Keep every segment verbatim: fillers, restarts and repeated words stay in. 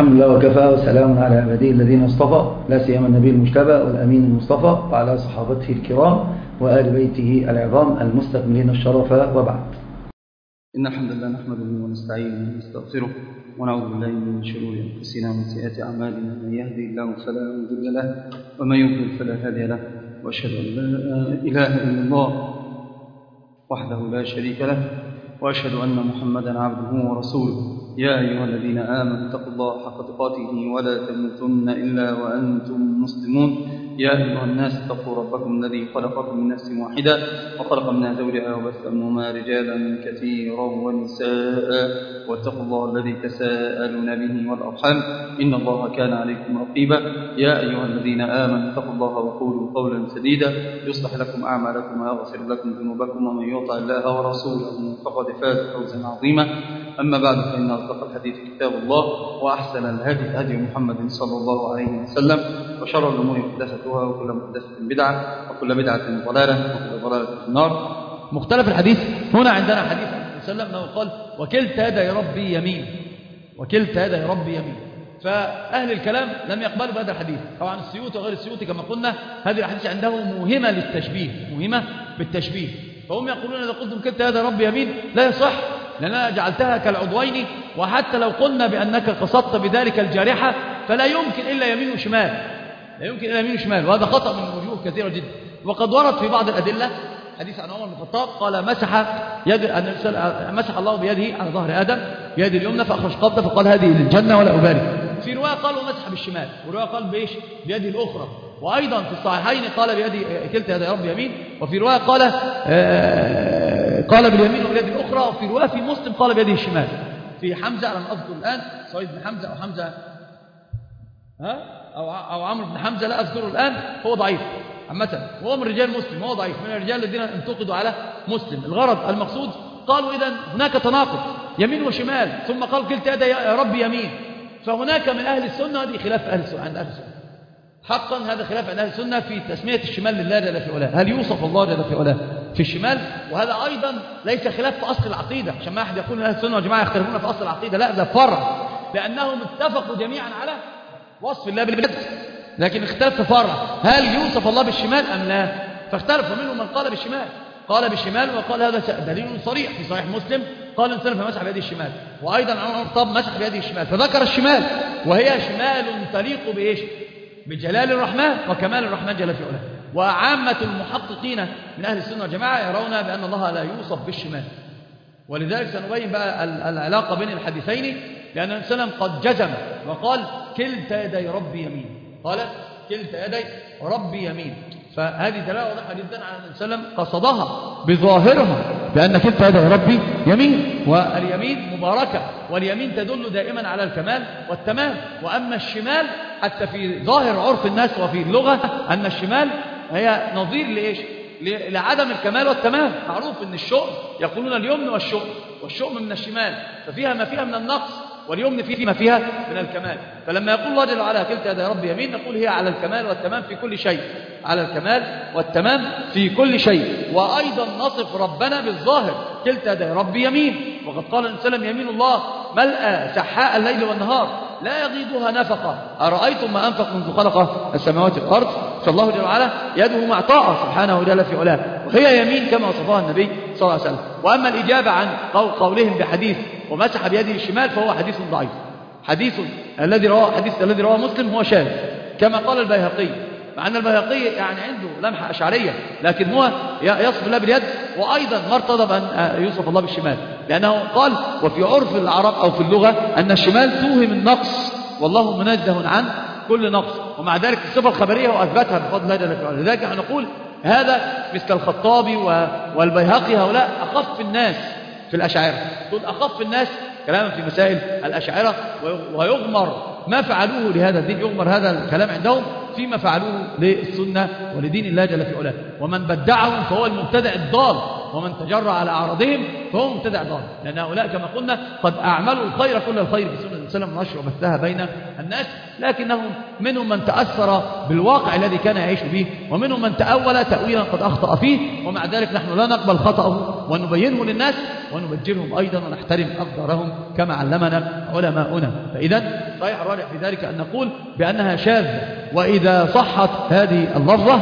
الحمد لله وكفى، وسلام على عباده الذين اصطفى، لا سيما النبي المجتبى والأمين المصطفى وعلى صحابته الكرام وآل بيته العظام المستكملين الشرف، وبعد. إن الحمد لله نحمده ونستعينه ونستغفره ونعوذ بالله من شرور أنفسنا ومن سيئات أعمالنا، من يهدي الله فلا مضل له ومن يضلل فلا هادي له، وأشهد أن لا إله إلا الله وحده لا شريك له، وأشهد أن محمدا عبده ورسوله. يا أيها الذين آمنوا اتقوا الله حق تقاته ولا تموتن إلا وأنتم مسلمون. يا أيها الناس اتقوا ربكم الذي خلقكم من نفس واحدة وخلق منها زوجها وبث منهما رجالا كثيرا ونساء، واتقوا الله الذي تساءلون به والأرحام إن الله كان عليكم رقيبا. يا أيها الذين آمنوا اتقوا الله وقولوا قولا سديدا يصلح لكم أعمالكم ويغفر لكم ذنوبكم، ومن يطع الله ورسوله فقد فاز فوزا عظيما. أما بعد، فإن أصدق الحديث كتاب الله، وأحسن الهدي هدي محمد صلى الله عليه وسلم، وشر الأمور محدثاتها، وكل محدثة بدعة، وكل بدعة ضلالة، وكل ضلالة في النار. مختلف الحديث. هنا عندنا حديث النبي صلى الله عليه وسلم أنه قال: وكلتا يدي ربي يمين، وكلتا يدي ربي يمين. فأهل الكلام لم يقبلوا بهذا الحديث. طبعا السيوطي وغير السيوطي كما قلنا هذه الحديث عنده موهمة للتشبيه، موهمة بالتشبيه. فهم يقولون إذا قلتم كلتا يدي ربي يمين لا يصح، لأننا جعلتها كالعضوين، وحتى لو قلنا بأنك قصدت بذلك الجارحة فلا يمكن إلا يمين وشمال، لا يمكن إلا يمين وشمال، وهذا خطأ من وجوه كثيرة جدا. وقد ورد في بعض الأدلة حديث عن عمر بن الخطاب قال: مسح يد مسح الله بيده على ظهر آدم بيد اليمنى فأخرج قبضة فقال: هذه للجنة ولا أبالي. في رواية قال ومسح بالشمال، ورواية قال بإيش؟ بيده الأخرى. وأيضا في الصحيحين قال بيد كلتا يدي ربي يمين، وفي رواية قال آه قال باليمين وباليد الأخرى، وفي رواية في مسلم قال بيده الشمال. في حمزة لم أذكر الآن، سعيد بن حمزة أو حمزة ها أو أو عمرو بن حمزة لا أذكره الآن، هو ضعيف عامة، وهو من رجال مسلم، هو ضعيف من الرجال الذين انتقدوا على مسلم. الغرض المقصود قالوا إذن هناك تناقض يمين وشمال، ثم قال كلتا يدي ربي يمين. فهناك من أهل السنة، هذه خلاف أهل السنة عند أهل السنة حقا، هذا خلاف عند أهل السنة في تسمية الشمال لله جل في علاه، هل يوصف الله جل في علاه في الشمال؟ وهذا أيضا ليس خلاف في أصل العقيدة، عشان ما أحد يقول أهل السنة والجماعة يختلفون في أصل العقيدة، لا، ده فرع، لأنهم اتفقوا جميعا على وصف الله باليد، لكن اختلف في فرع، هل يوصف الله بالشمال أم لا؟ فاختلف، ومنهم من قال بالشمال، قال بالشمال وقال هذا دليل صريح في صحيح مسلم، قال انسان فمسح بيده الشمال. وأيضا عمر طب مسح بيده الشمال، فذكر الشمال، وهي شمال تليق بإيش؟ بجلال الرحمن وكمال الرحمن جل في علاه. وعامة المحققين من أهل السنة والجماعة يرون بأن الله لا يوصف بالشمال، ولذلك سنبين بقى العلاقة بين الحديثين، لأن النبي صلى الله عليه وسلم قد جزم وقال كلتا يدي ربي يمين، قال كلتا يدي ربي يمين. فهذه دلالة واضحة جدا على أن النبي صلى الله عليه وسلم قصدها بظاهرها بأن كلتا يدي ربي يمين، واليمين مباركة، واليمين تدل دائما على الكمال والتمام. وأما الشمال حتى في ظاهر عرف الناس وفي اللغة أن الشمال هي نظير لإيش؟ لعدم الكمال والتمام. معروف أن الشؤم يقولون اليمن والشؤم، والشؤم من الشمال، ففيها ما فيها من النقص، واليمن فيه ما فيها من الكمال. فلما يقول الله جل وعلا كلتا يدي ربي يمين، نقول هي على الكمال والتمام في كل شيء، على الكمال والتمام في كل شيء. وأيضا نصف ربنا بالظاهر كلتا يدي ربي يمين، وقد قال النبي صلى الله عليه وسلم: يمين الله ملأ سحاء الليل والنهار لا يغيضها نفقة، أرأيتم ما أنفق منذ خلق السماوات والأرض. فالله جل وعلا يده معطاء سبحانه وتعالى في علاه، وهي يمين كما وصفها النبي صلى الله عليه وسلم. وأما الإجابة عن قولهم بحديث ومسح بيده الشمال فهو حديث ضعيف، حديث الذي رواه حديث الذي رواه مسلم هو شاذ كما قال البيهقي، مع أن البيهقي يعني عنده لمحة أشعرية، لكن هو يصف الله باليد، وأيضا ما ارتضى أن يوصف الله بالشمال، لأنه قال وفي عرف العرب أو في اللغة أن الشمال توهم النقص، والله منزه عن كل نقص، ومع ذلك الصفة الخبرية وأثبتها بفضل الله جل وعلا. لذلك نقول هذا مثل الخطابي والبيهقي، هؤلاء أخف الناس في الأشاعرة، دول أخف الناس كلاما في مسائل الأشاعرة، ويغمر ما فعلوه لهذا الدين، يغمر هذا الكلام عندهم فيما فعلوه للسنة ولدين الله جل في علاه. ومن بدعهم فهو المبتدع الضال، ومن تجرى على أعراضهم فهو مبتدع ضال، لأن هؤلاء كما قلنا قد أعملوا الخير كل الخير في سنة الله عليه وسلم ونشر وبثها بين الناس، لكنهم منهم من تأثر بالواقع الذي كان يعيش به، ومنهم من تأول تأويلا قد أخطأ فيه، ومع ذلك نحن لا نقبل خطأه ونبينه للناس ونبجلهم أيضا ونحترم أقدارهم كما علمنا علماؤنا. فإذا صحيح الراجح في ذلك أن نقول بأنها شاذة، وإذا صحت هذه اللفظة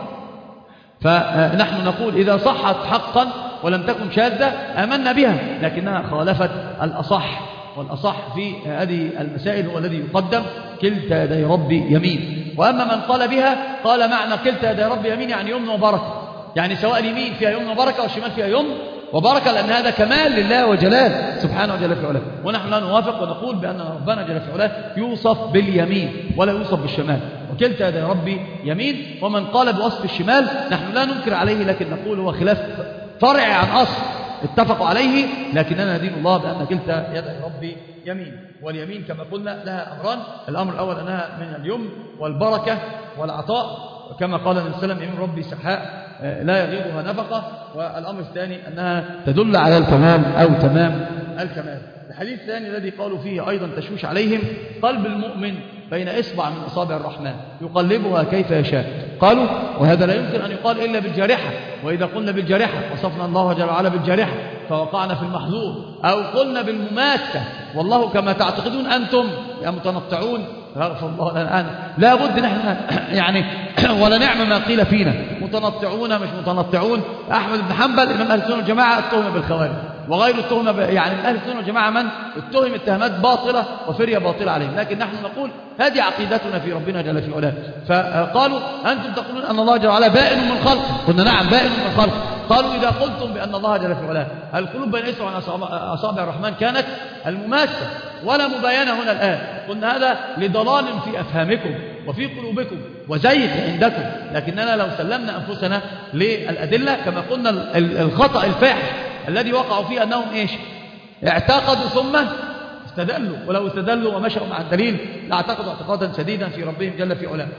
فنحن نقول إذا صحت حقا ولم تكن شاذة آمنا بها، لكنها خالفت الأصح، والأصح في هذه المسائل هو الذي يقدم كلتا يدي ربي يمين. وأما من قال بها قال معنى كلتا يدي ربي يمين يعني يمن وبركة، يعني سواء اليمين فيها يمن وبركة والشمال فيها يمن وبركة، لأن هذا كمال لله وجلال سبحانه وجل في علاه. ونحن لا نوافق ونقول بأن ربنا جل في علاه يوصف باليمين ولا يوصف بالشمال، وكلتا يدي ربي يمين. ومن قال بوصف الشمال نحن لا ننكر عليه، لكن نقول هو خلاف فرع عن أصل اتفقوا عليه، لكننا ندين الله بأن كلتا يدي ربي يمين. واليمين كما قلنا لها أمران، الأمر الأول أنها من اليمن والبركة والعطاء، وكما قال النبي صلى الله عليه وسلم يمين ربي سحاء لا يغيضها نفقة. والأمر الثاني أنها تدل على الكمال أو تمام الكمال. الحديث الثاني الذي قالوا فيه أيضا تشويش عليهم، قلب المؤمن بين إصبع من أصابع الرحمن يقلبها كيف يشاء. قالوا وهذا لا يمكن أن يقال إلا بالجارحة، وإذا قلنا بالجارحة وصفنا الله جل وعلا بالجارحة فوقعنا في المحظور، أو قلنا بالمماسة والله كما تعتقدون أنتم يا متنطعون غفر الله لنا الآن لا بد نحن يعني ولا نعم ما قيل فينا متنطعون مش متنطعون. أحمد بن حنبل إمام أهل السنة والجماعة اتهم بالخوارج، وغير التهمة يعني من أهل السنة والجماعة من اتهم اتهامات باطلة وفرية باطلة عليهم، لكن نحن نقول هذه عقيدتنا في ربنا جل في علاه. فقالوا أنتم تقولون أن الله جل وعلا بائن من خلقه، قلنا نعم بائن من خلقه. قالوا إذا قلتم بأن الله جل في علاه القلوب بين إصبع أصابع الرحمن كانت المماسة ولا مباينة هنا الآن، قلنا هذا لضلال في أفهامكم وفي قلوبكم وزيغ عندكم، لكننا لو سلمنا أنفسنا للأدلة كما قلنا الخطأ الفاحش الذي وقعوا فيه أنهم إيش اعتقدوا ثم استدلوا، ولو استدلوا ومشوا مع الدليل لاعتقدوا اعتقادا سديدا في ربهم جل في علاه.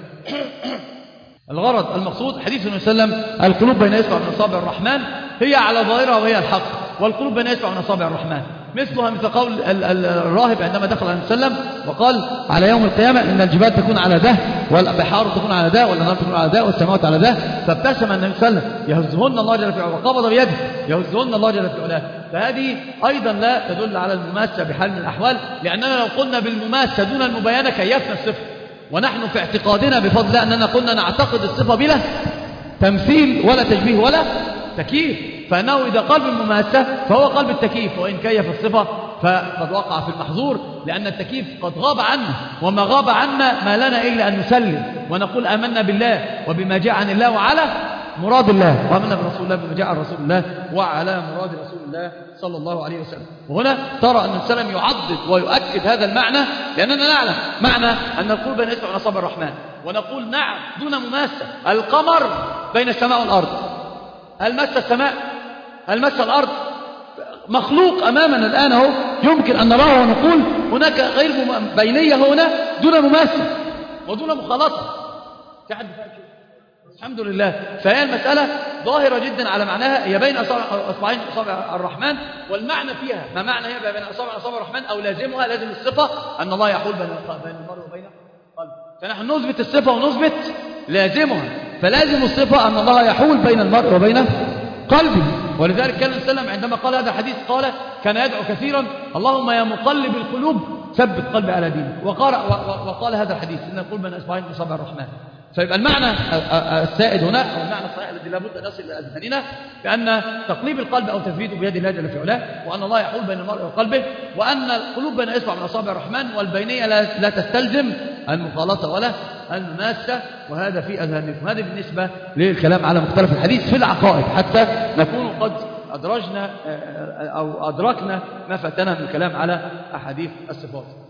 الغرض المقصود حديث النبي صلى الله عليه وسلم القلوب بين إصبع من أصابع الرحمن هي على ظاهرها وهي الحق، والقلوب بين إصبع من أصابع الرحمن مثلها مثل قول الراهب عندما دخل عليه وسلم وقال على يوم القيامة إن الجبال تكون على ده والبحار تكون على ده والأنهار تكون على ده والسماوات على ده، فابتسم النبي صلى الله عليه وسلم يهزهن الله جل في علاه وقبض بيده يهزهن الله جل في علاه. فهذه أيضا لا تدل على المماسة بحال من الأحوال، لأننا لو قلنا بالمماسة دون المباينة كيفنا الصفة، ونحن في اعتقادنا بفضل الله أننا قلنا نعتقد الصفة بلا تمثيل ولا تشبيه ولا تكييف، فأنه إذا قال بالمماسة فهو قلب التكييف، وإن كيف الصفة فقد وقع في المحظور، لأن التكييف قد غاب عنا، وما غاب عنا ما لنا إلا أن نسلم ونقول آمنا بالله وبما جاء عن الله وعلى مراد الله، وآمنا برسول الله بما جاء عن رسول الله وعلى مراد رسول الله صلى الله عليه وسلم. وهنا ترى أن السلام يعضد ويؤكد هذا المعنى، لأننا نعلم معنى أن القلوب بين إصبع من أصابع الرحمن، ونقول نعم دون مماسة القمر بين السماء والأرض، هل مس السماء هل مس الأرض مخلوق أمامنا الآن اهو يمكن أن نراه ونقول هناك غير بينية هنا دون مماسة ودون مخالطة. في حد فاهم شيء؟ الحمد لله. فهي المسألة ظاهرة جدا على معناها، هي بين أصبعين أصابع الرحمن، والمعنى فيها ما معنى هي بين أصابع أصابع الرحمن أو لازمها لازم الصفة أن الله يحول بين المرء وبين قلبه، فنحن نثبت الصفة ونثبت لازمها، فلازم الصفة أن الله يحول بين المرء وبين قلبه. ولذلك كان السلام عندما قال هذا الحديث قال كان يدعو كثيرا اللهم يا مقلب القلوب ثبت قلبي على دينك، وقال, وقال هذا الحديث إن القلوب بين أصبعين من أصابع الرحمن. فيبقى المعنى السائد هنا أو المعنى الصحيح الذي لابد أن يصل إلى أذهاننا بأن تقليب القلب أو تثبيته بيد الله جل في علاه، وأن الله يحول بين المرء وقلبه، وأن القلوب بين إصبع من أصابع الرحمن، والبينية لا, لا تستلزم المخالطة ولا المماسة، وهذا في أذهانكم. هذا بالنسبة للكلام على مختلف الحديث في العقائد، حتى نكون قد أدرجنا أو أدركنا ما فاتنا من الكلام على أحاديث الصفات.